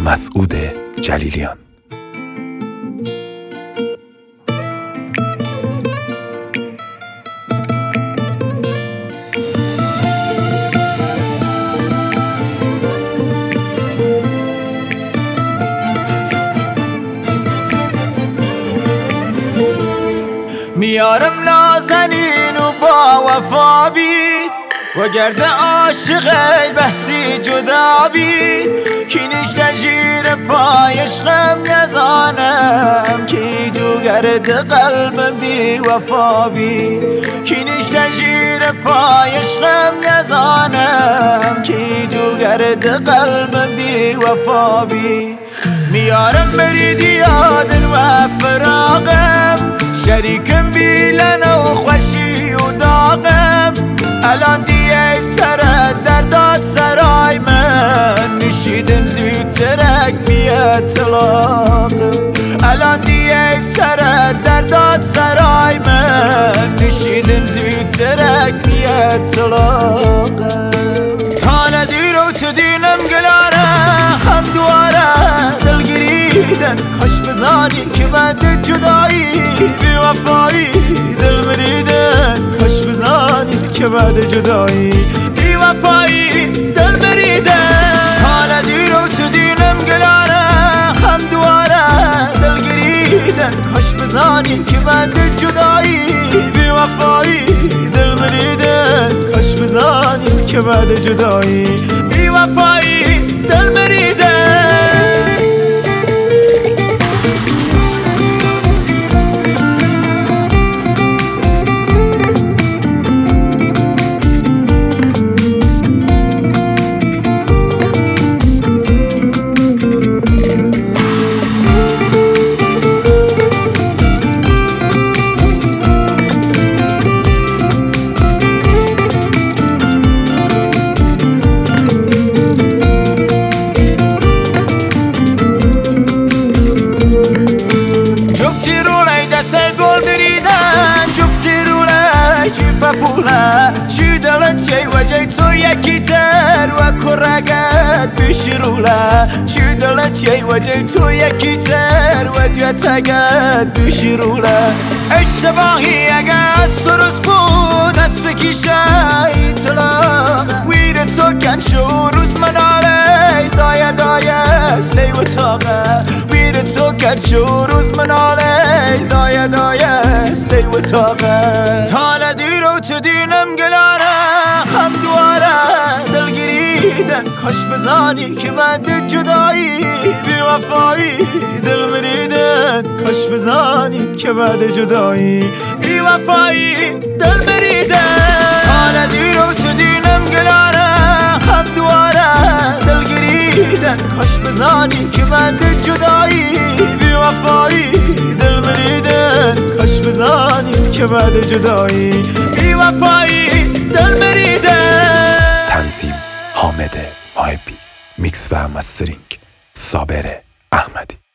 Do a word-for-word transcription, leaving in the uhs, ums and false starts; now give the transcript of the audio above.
مسعود جلیلیان. میارم نازنین و با وفا بی و گرد عاشق بحثی جدا بی کینیش تجیر پایش غم نزانم کی جو گرد قلب بی وفا بی کینیش تجیر پایش غم نزانم کی جو گرد قلب بی وفا بی میارم برید یادن و فراغم شریکم بیلن و خوشی و داغم الان دیگه سر درداد سرای من نشیدن زودترک بیاد طلاقم الان دیگه سر درداد سرای من نشیدن زودترک بیاد طلاقم تا ندیر و تو دینم گلاره هم دواره دلگیریدن کاش بزانی که بعد جدایی بی وفایی دل مریدن کاش بزانی که بعد جدایی بی وفایی دل مریدن تا ندیر و تو دینم گلاره هم دواره دلگیریدن کاش بزانی که بعد جدایی بی وفایی دل مریدن کاش بزانی که بعد جدایی بی وفایی دل مریدن چی دلت چی وجه تو یکی تر و کرگت بشروله چی دلت چی وجه تو یکی تر و دیتگت بشروله اشتباهی اگه از تو روز بود از بکیشه ایطلاق ویر تو کن شو روز مناله دایه دایه اسلی و تاقه ویر تو کن شو روز مناله دایه دایه اسلی و تاقه تا ندیر و تو دینم گلاره هم دواره دلگیریدن کاش بزانی که بعد جدایی بی وفایی دل مریدن کاش بزانی که بعد جدایی بی وفایی دل مریدن تا ندیر و تو دینم گلاره هم دواره دلگیریدن کاش بزانی که بعد جدایی بی وفایی دل مریدن کاش بزانی که بعد جدایی بی وفایی دل مریدن. تنظیم حامد محبی، میکس و مسترینگ صابر احمدی.